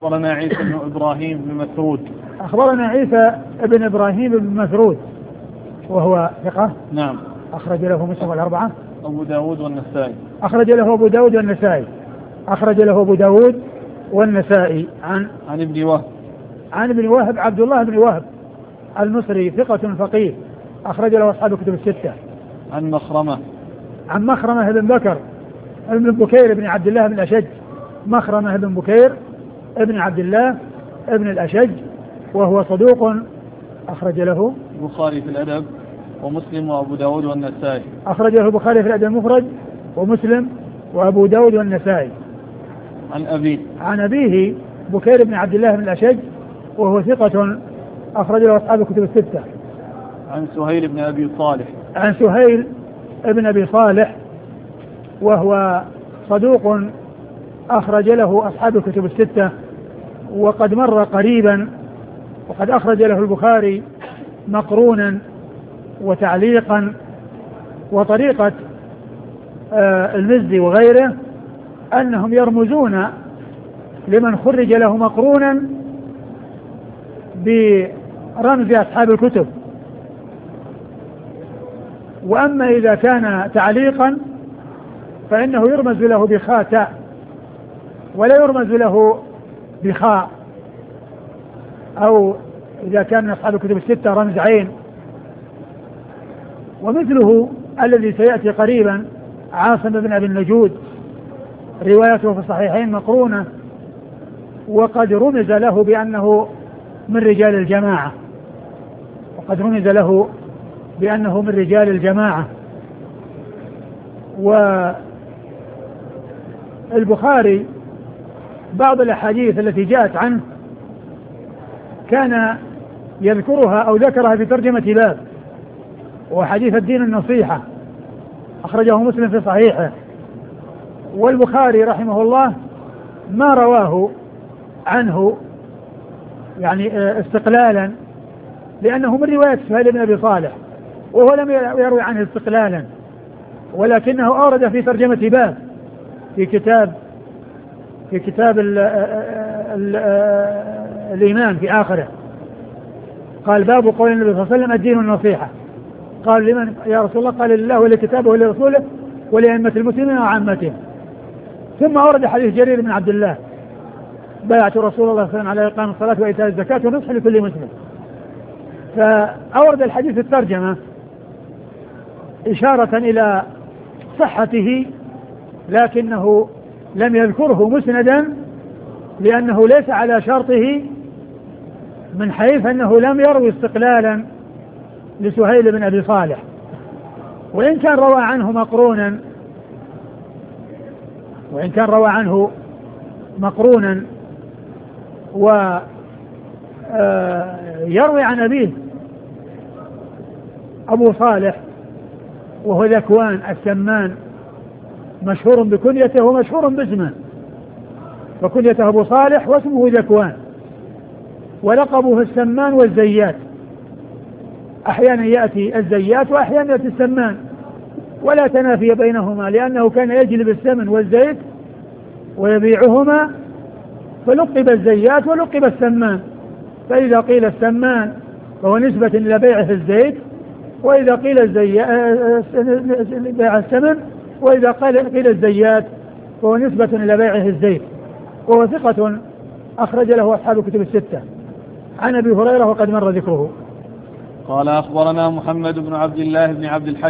أخبرنا عيسى بن إبراهيم بن مسعود. أخبرنا عيسى بن إبراهيم بن مسعود وهو ثقة. نعم. أخرج له مسلم والأربعة. أبو داود والنسائي. أخرج له أبو داود والنسائي. أخرج له أبو داود والنسائي عن ابن وهب. عن ابن وهب عبد الله بن وهب المصري ثقة فقيه أخرج له أصحاب الكتب الستة. عن مخرمة. عن مخرمة بن بكر ابن بكير بن عبد الله بن الأشج. مخرمة بن بكير ابن عبد الله ابن الأشج وهو صدوق أخرج له البخاري في الأدب ومسلم وأبو داود والنسائي. أخرج له البخاري في الأدب المفرد ومسلم وأبو داود والنسائي. عن أبيه بكير بن عبد الله بن الأشج وهو ثقة أخرج له أصحاب الكتب الستة. عن سهيل بن أبي صالح. عن سهيل بن أبي صالح وهو صدوق أخرج له أصحاب الكتب الستة وقد مر قريبا وقد أخرج له البخاري مقرونا وتعليقا. وطريقة المزي وغيره أنهم يرمزون لمن خرج له مقرونا برمز أصحاب الكتب، وأما إذا كان تعليقا فإنه يرمز له بخاء تاء ولا يرمز له بخاء، أو إذا كان أصحاب الكتب الستة رمز عين. ومثله الذي سيأتي قريبا عاصم بن أبي النجود روايته في الصحيحين مقرونة وقد رمز له بأنه من رجال الجماعة، والبخاري بعض الأحاديث التي جاءت عنه كان يذكرها أو ذكرها في ترجمة باب، وحديث الدين النصيحة أخرجه مسلم في صحيحه. والبخاري رحمه الله ما رواه عنه يعني استقلالا لأنه من رواية سهيل بن أبي صالح وهو لم يروي عنه استقلالا، ولكنه أورد في ترجمة باب في كتاب الإيمان في آخره قال باب قول النبي صلى الله عليه وسلم الدين النصيحة. قال لمن يا رسول الله؟ قال لله ولكتابه ولرسوله ولأئمة المسلمين وعامتهم. ثم أورد حديث جرير بن عبد الله بايعت رسول الله صلى الله عليه وسلم على إقام الصلاة وإيتاء الزكاة ونصح لكل مسلم، فأورد الحديث الترجمة إشارة إلى صحته لكنه لم يذكره مسندا لأنه ليس على شرطه من حيث أنه لم يروي استقلالا لسهيل بن أبي صالح، وإن كان روى عنه مقرونا ويروي عن أبيه أبو صالح وهو ذكوان السمان مشهور بكنيته ومشهور باسمه، فكنيته أبو صالح واسمه ذكوان ولقبه السمان والزيات، أحيانا يأتي الزيات وأحيانا يأتي السمان ولا تنافي بينهما لأنه كان يجلب السمن والزيت ويبيعهما فلقب الزيات ولقب السمان، فإذا قيل السمان فهو نسبة إلى بيعه الزيت، وإذا قيل بيع السمن، وإذا قيل الزيات فهو نسبة إلى بيعه الزيت. وهو ثقة أخرج له أصحاب الكتب الستة. عن أبي هريرة وقد مر ذكره. قال أخبرنا محمد بن عبد الله بن عبد الحكيم